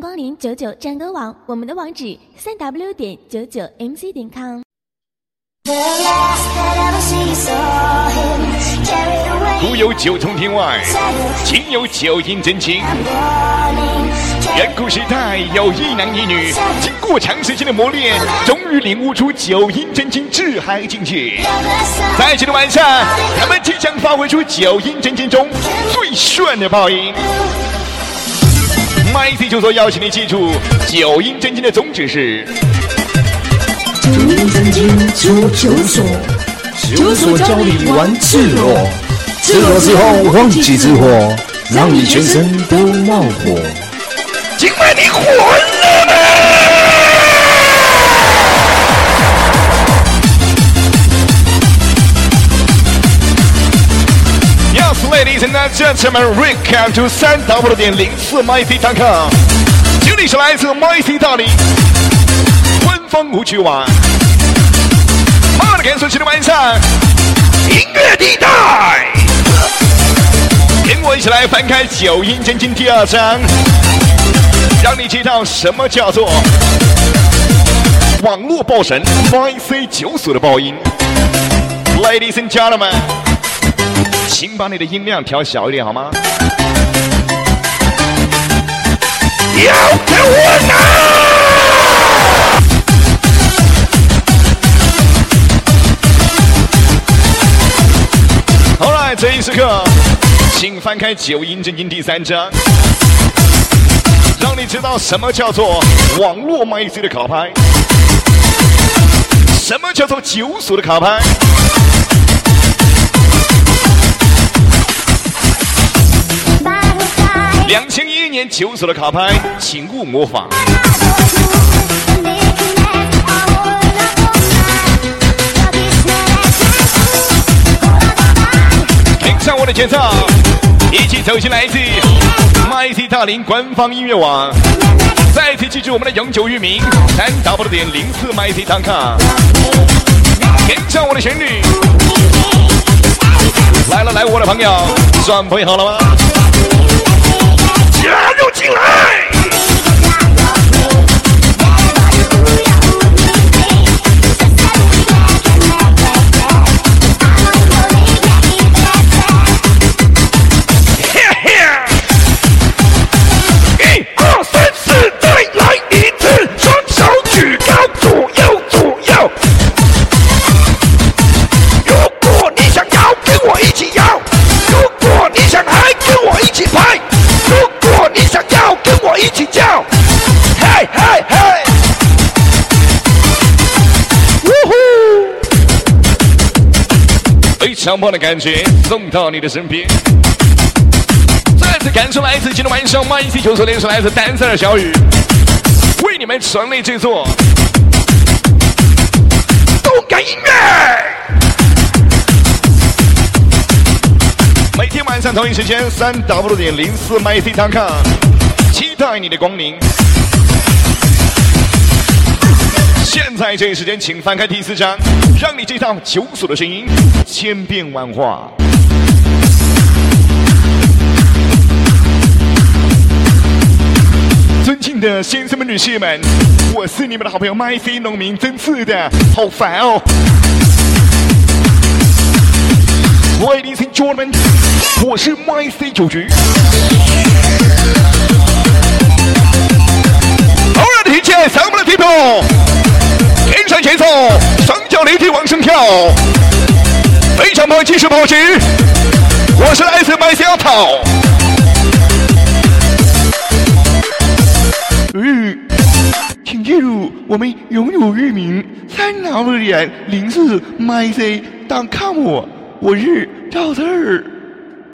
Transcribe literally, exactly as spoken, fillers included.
光临九九战歌网，我们的网址三 w 点九九 m c 点 com。 古有九重天外，今有九阴真经。远古时代有一男一女，经过长时间的磨练，终于领悟出九阴真经至海境界。在这个晚上，他们即将发挥出九阴真经中最炫的爆音。麦 C 就说邀请你记住，九阴真经的宗旨是。 九阴真经九九所，九所教你玩赤裸，赤裸之后忘记之火，让你全身都冒火。 今晚你混了吗 ？Yes, ladies and gentlemen, welcome to 三 w 点零四 m y c 点 com。这里是来自 m y c 大理官方舞曲网。马的感受期的晚上，音乐地带，跟我一起来翻开《九阴真经》第二章。让你知道什么叫做网络爆神 Y C 九所的爆音。Ladies and gentlemen， 请把你的音量调小一点好吗？要给我拿！好了，这一时刻，请翻开《九阴真经》第三章。让你知道什么叫做网络麦 C 的卡牌，什么叫做九所的卡牌。两千一一年九所的卡牌，请勿模仿。跟上我的节奏，一起走进来自麦 C 大林官方音乐网，再次记住我们的永久域名三 w 点零四 m y c 点 com， 跟上我的旋律。来了来，我的朋友，准备好了吗？加入进来！一起叫，嘿嘿嘿！呜呼！非常棒的感觉，送到你的身边。再次感受来自今天晚上麦 C 九所联手来自丹塞尔小雨，为你们传类制作动感音乐。每天晚上同一时间，三 w 点零四 m y c 点 com。期待你的光临。现在这一时间，请翻开第四章，让你知道九所的声音千变万化。尊敬的先生们、女士们，我是你们的好朋友麦 C 农民，真是的，好烦哦。Ladies and gentlemen， 我是麦 C 九局。提起来，咱们的地头，天上节奏，双脚离地往上跳，非常棒，技术保持。我是来自麦 C 阿涛。嗯，请记住我们永久域名三 w 点零四 m y c 点 com， 我是赵四儿。